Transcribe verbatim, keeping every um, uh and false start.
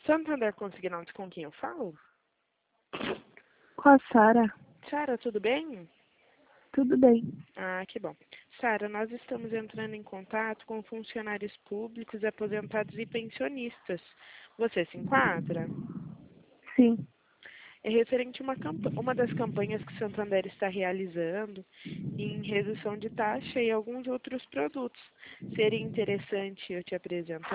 Santander Consignados, com quem eu falo? Com a Sara. Sara, tudo bem? Tudo bem. Ah, que bom. Sara, nós estamos entrando em contato com funcionários públicos, aposentados e pensionistas. Você se enquadra? Sim. É referente a uma, campa- uma das campanhas que Santander está realizando em redução de taxa e alguns outros produtos. Seria interessante eu te apresentar